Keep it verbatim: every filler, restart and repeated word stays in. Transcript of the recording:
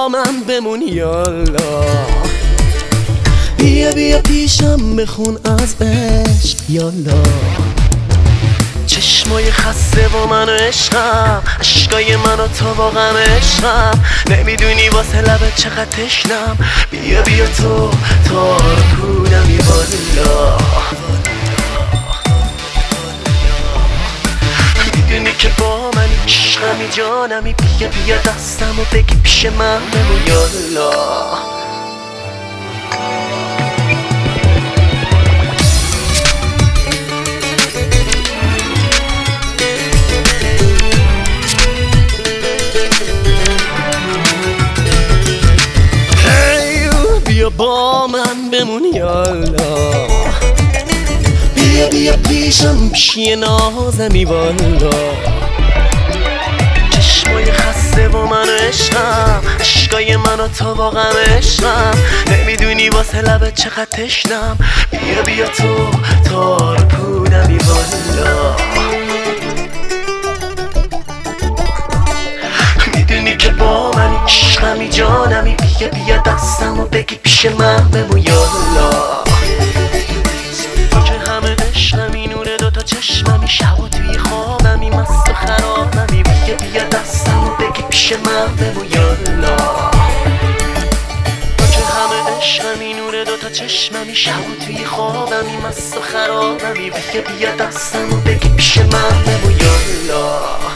با من بمون یالا. بیا بیا پیشم بخون از عشق یالا. چشمای خسته و من و عشقم، عشقای من و تو با غم عشقم. نمیدونی واسه لبت چقدر تشنم. بیا بیا تو تار پودمی والا. میدونی که با من عشقمی جانمی. بیا بیا دستم و بگی پیش من بمون یالا. بیا با من بمون یالا. بیا بیا پیشم پیشی نازمی والا. چشمای خسته و من و عشقم، عشقای من و تو با غم عشقم. نمیدونی واسه لبت چقدر تشنم. بیا بیا تو تار پودمی والا. میدونی که با من عشقمی جانمی. بیا بیا دستم و بگی پیش من بمون یالا. تو که همه عشقمی، نور دوتا چشممی. شب و توی خوابمی مست و خرابمی. بیا بیا دستم و بگی پیش من بمون یالا. تو که همه عشقمی، نور دوتا چشممی. شب و توی خوابمی مست و خرابمی. بیا بیا دستم و بگی پیش من بمون یالا.